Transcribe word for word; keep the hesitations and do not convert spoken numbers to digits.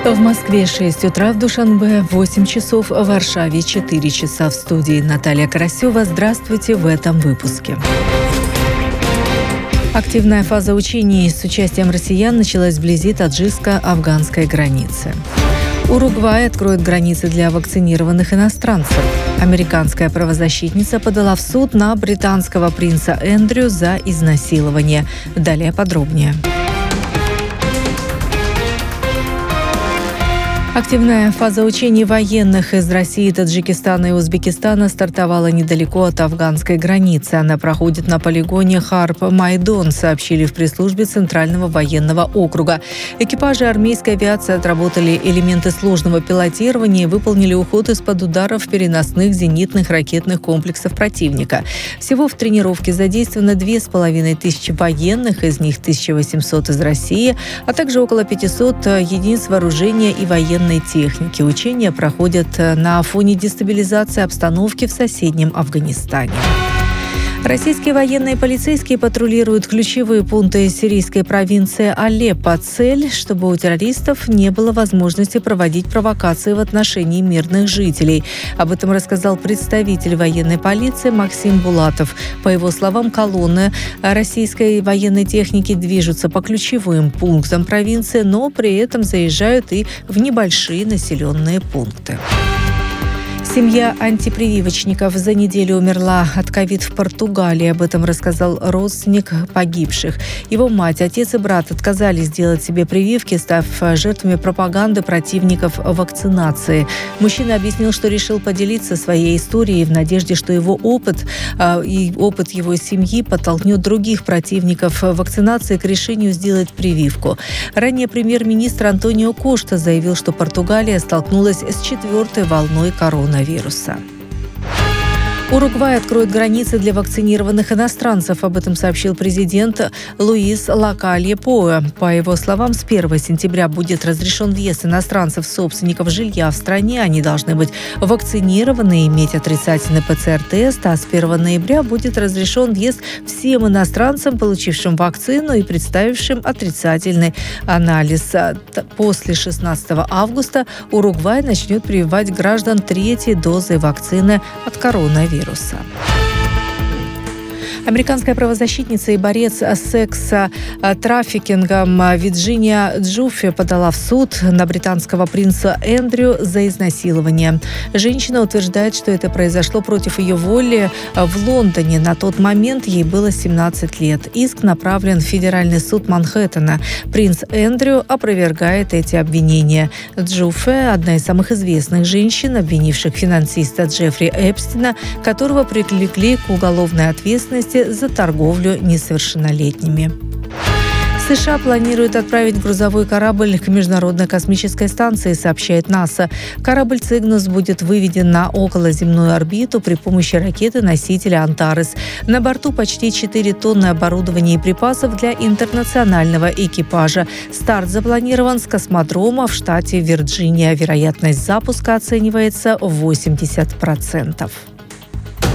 В Москве шесть утра, в Душанбе восемь часов, в Варшаве четыре часа. В студии Наталья Карасева. Здравствуйте в этом выпуске. Активная фаза учений с участием россиян началась вблизи таджикско-афганской границы. Уругвай откроет границы для вакцинированных иностранцев. Американская правозащитница подала в суд на британского принца Эндрю за изнасилование. Далее подробнее. Активная фаза учений военных из России, Таджикистана и Узбекистана стартовала недалеко от афганской границы. Она проходит на полигоне Харп-Майдон, сообщили в пресс-службе Центрального военного округа. Экипажи армейской авиации отработали элементы сложного пилотирования и выполнили уход из-под ударов переносных зенитных ракетных комплексов противника. Всего в тренировке задействовано две с половиной тысячи военных, из них тысяча восемьсот из России, а также около пятисот единиц вооружения и военной техники. Учения проходят на фоне дестабилизации обстановки в соседнем Афганистане. Российские военные и полицейские патрулируют ключевые пункты сирийской провинции Алеппо. Цель, чтобы у террористов не было возможности проводить провокации в отношении мирных жителей. Об этом рассказал представитель военной полиции Максим Булатов. По его словам, колонны российской военной техники движутся по ключевым пунктам провинции, но при этом заезжают и в небольшие населенные пункты. Семья антипрививочников за неделю умерла от ковид в Португалии. Об этом рассказал родственник погибших. Его мать, отец и брат отказались делать себе прививки, став жертвами пропаганды противников вакцинации. Мужчина объяснил, что решил поделиться своей историей в надежде, что его опыт и опыт его семьи подтолкнет других противников вакцинации к решению сделать прививку. Ранее премьер-министр Антонио Кошта заявил, что Португалия столкнулась с четвертой волной коронавируса. Вируса. Уругвай откроет границы для вакцинированных иностранцев. Об этом сообщил президент Луис Лакалье-Поэ. По его словам, с первого сентября будет разрешен въезд иностранцев, собственников жилья в стране. Они должны быть вакцинированы и иметь отрицательный ПЦР-тест, а с первого ноября будет разрешен въезд всем иностранцам, получившим вакцину и представившим отрицательный анализ. После шестнадцатого августа Уругвай начнет прививать граждан третьей дозой вакцины от коронавируса. Вируса. Американская правозащитница и борец с секс-трафикингом Вирджиния Джуффи подала в суд на британского принца Эндрю за изнасилование. Женщина утверждает, что это произошло против ее воли в Лондоне. На тот момент ей было семнадцать лет. Иск направлен в Федеральный суд Манхэттена. Принц Эндрю опровергает эти обвинения. Джуффи – одна из самых известных женщин, обвинивших финансиста Джеффри Эпстина, которого привлекли к уголовной ответственности за торговлю несовершеннолетними. США планирует отправить грузовой корабль к Международной космической станции, сообщает НАСА. Корабль «Цигнус» будет выведен на околоземную орбиту при помощи ракеты-носителя «Антарес». На борту почти четыре тонны оборудования и припасов для интернационального экипажа. Старт запланирован с космодрома в штате Вирджиния. Вероятность запуска оценивается в восемьдесят процентов.